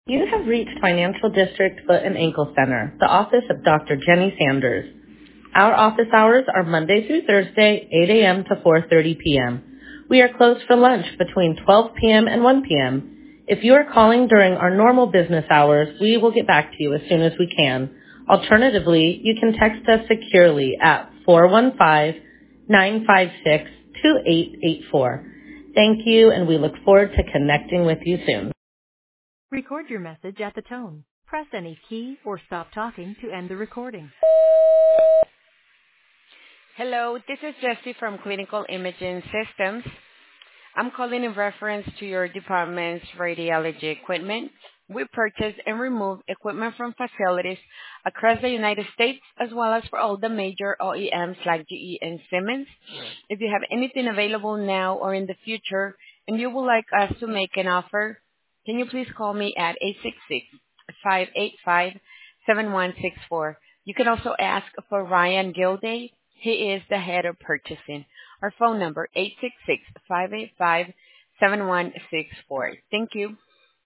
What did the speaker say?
You have reached Financial District Foot and Ankle Center, the office of Dr. Jenny Sanders. Our office hours are Monday through Thursday, 8 a.m. to 4:30 p.m. We are closed for lunch between 12 p.m. and 1 p.m. If you are calling during our normal business hours, we will get back to you as soon as we can. Alternatively, you can text us securely at 415-956-2884. Thank you, and we look forward to connecting with you soon. Record your message at the tone. Press any key or stop talking to end the recording. Hello, this is Jessie from Clinical Imaging Systems. I'm calling in reference to your department's radiology equipment. We purchase and remove equipment from facilities across the United States as well as for all the major OEMs like GE and Siemens. If you have anything available now or in the future and you would like us to make an offer, can you please call me at 866-585-7164. You can also ask for Ryan Gilday. He is the head of purchasing. Our phone number, 866-585-7164. Thank you.